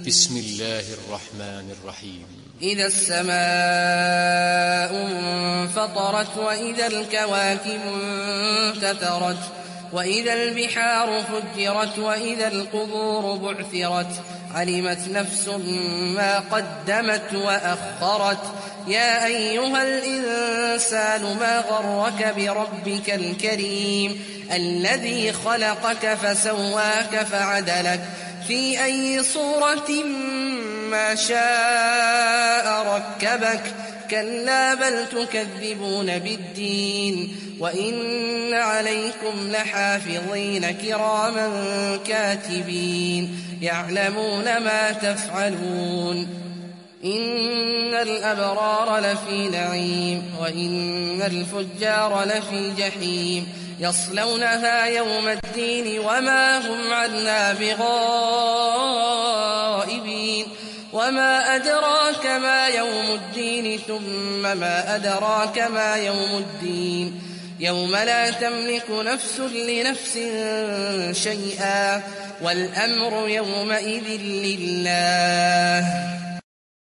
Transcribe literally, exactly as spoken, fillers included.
بسم الله الرحمن الرحيم إذا السماء انفطرت وإذا الكواكب انتثرت وإذا البحار فجرت وإذا القبور بعثرت علمت نفس ما قدمت وأخرت يا أيها الإنسان ما غرك بربك الكريم الذي خلقك فسواك فعدلك في أي صورة ما شاء ركبك كلا بل تكذبون بالدين وإن عليكم لحافظين كراما كاتبين يعلمون ما تفعلون إن الأبرار لفي نعيم وإن الفجار لفي جحيم يصلونها يوم الدين وما هم عنها بغائبين وما أدراك ما يوم الدين ثم ما أدراك ما يوم الدين يوم لا تملك نفس لنفس شيئا والأمر يومئذ لله